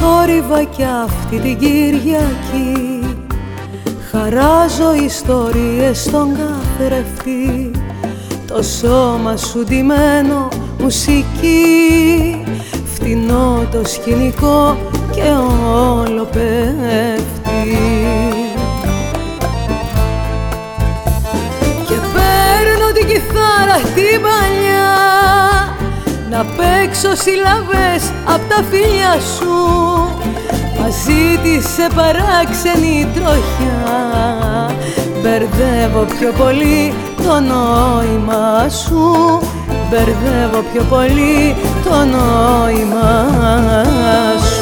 θόρυβα κι αυτή την Κυριακή χαράζω ιστορίες στον καθρεφτή, το σώμα σου ντυμένο μουσική, φτηνό το σκηνικό και όλο πέφτει. Και παίρνω την κιθάρα την παλιά να παίξω συλλαβές απ' τα φιλιά σου, μαζί της σε παράξενη τροχιά, μπερδεύω πιο πολύ το νόημα σου, μπερδεύω πιο πολύ το νόημα σου.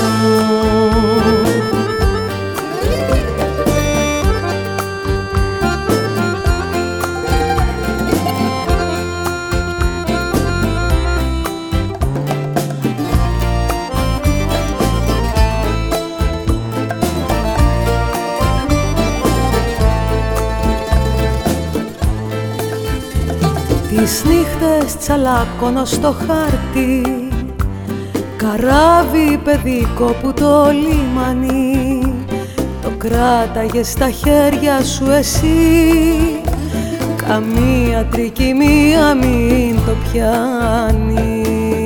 Τις νύχτες τσαλάκωνω στο χάρτη, καράβι παιδικό που το λιμάνι το κράταγες στα χέρια σου εσύ, καμία τρικυμία μην το πιάνει.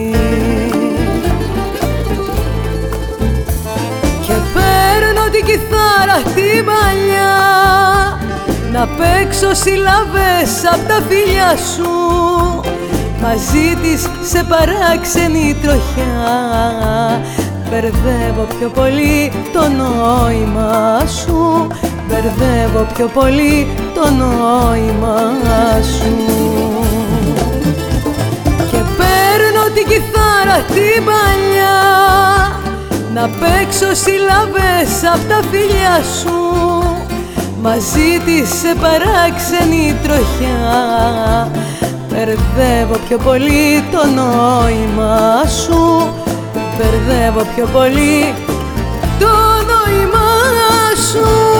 Και παίρνω την κιθάρα την παλιά να παίξω συλλαβές απ' τα φιλιά σου, μαζί της σε παράξενη τροχιά, μπερδεύω πιο πολύ το νόημα σου, μπερδεύω πιο πολύ το νόημα σου. Και παίρνω την κιθάρα την παλιά να παίξω συλλαβές απ' τα φιλιά σου, μαζί της σε παράξενη τροχιά, μπερδεύω πιο πολύ το νόημα σου, μπερδεύω πιο πολύ το νόημα σου.